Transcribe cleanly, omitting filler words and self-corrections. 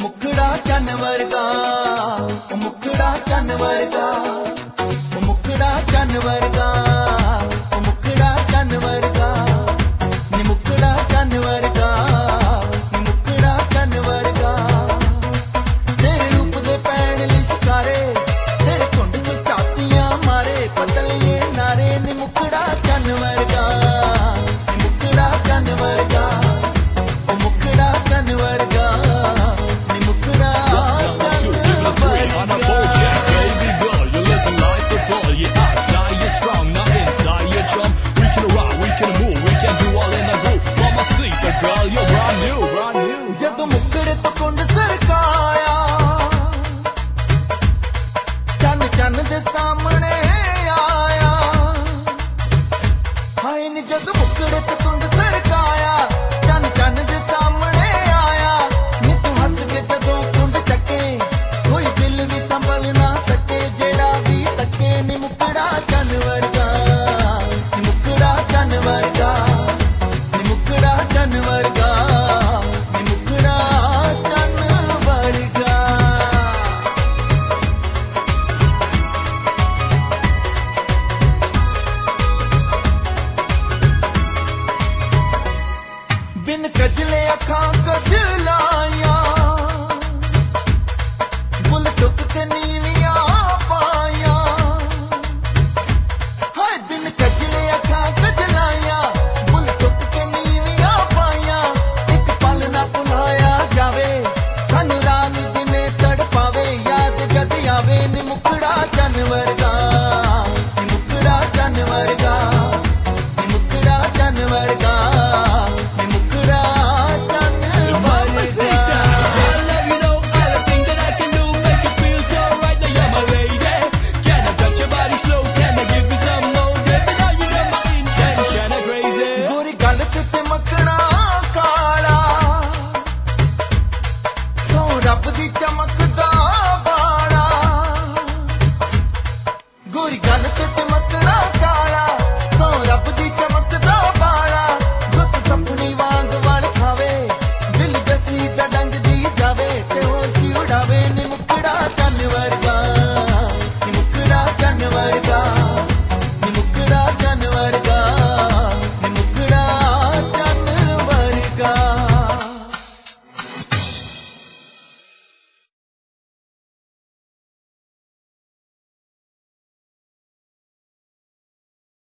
मुखड़ा चन वर्गा, मुखड़ा चन वर्गा, मुखड़ा चन वर्गा, मुखड़ा चन वर्गा, नी मुखड़ा चन वर्गा, नी मुखड़ा चन वर्गा। तेरे रूप दे पैण लई शिकारे, तेरे कुंड च चातियां मारे, पतलिए नारे नी मुखड़ा चन वर्गा, नी मुखड़ा चन वर्गा, मुखड़ा चन वर्गा। जदों मुखड़े तो कुंड सरकाया, चन चन दे सामने आया, हाय नी जदों मुखड़े तो कुंड सरकाया, चन चन दे सामने आया, नी तू हस के जदों कुंड चके, कोई दिल भी संभल ना सके, जेड़ा भी तके नी मुखड़ा चन वर्गा, नी मुखड़ा चन वर्गा, नी मुखड़ा चन वर्गा, नी मुखड़ा चन वर्गा। बिन कजले अखां कजलाया, बुल टुक के नीवियां पाया, हाय बिन कजले अखां कजलाया, बुल टुक के नीवियां पाया। एक पल ना भुलाया जावे, सानू रात दिने तड़पावे, याद जद आवे नी मुखड़ा चन वर्गा।